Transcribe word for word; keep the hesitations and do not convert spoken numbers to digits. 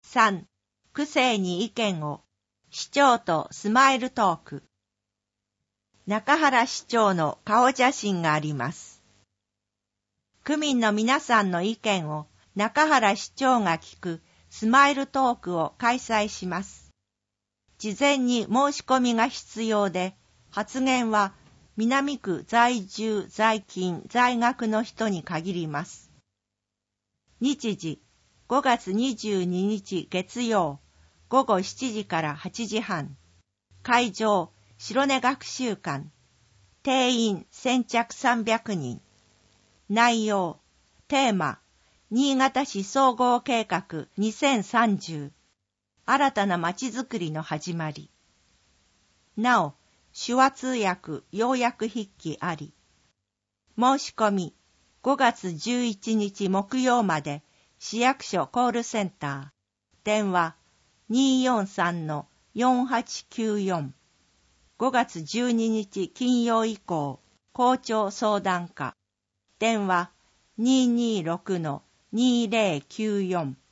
さん、区政に意見を。市長とスマイルトーク。中原市長の顔写真があります。区民の皆さんの意見を中原市長が聞くスマイルトークを開催します。事前に申し込みが必要で、発言は南区在住在勤在学の人に限ります。日時ごがつにじゅうににち月曜ごごしちじからはちじはん。会場白根学習館。定員先着さんびゃくにん。内容テーマ新潟市総合計画にせんさんじゅう。新たなまちづくりの始まり。なお手話通訳要約筆記あり。申し込みごがつじゅういちにち木曜まで市役所コールセンター。電話 にーよんさんのよんはちきゅうよん。ごがつじゅうににち金曜以降校長相談課。電話 にーにーろくのにーぜろきゅうよん。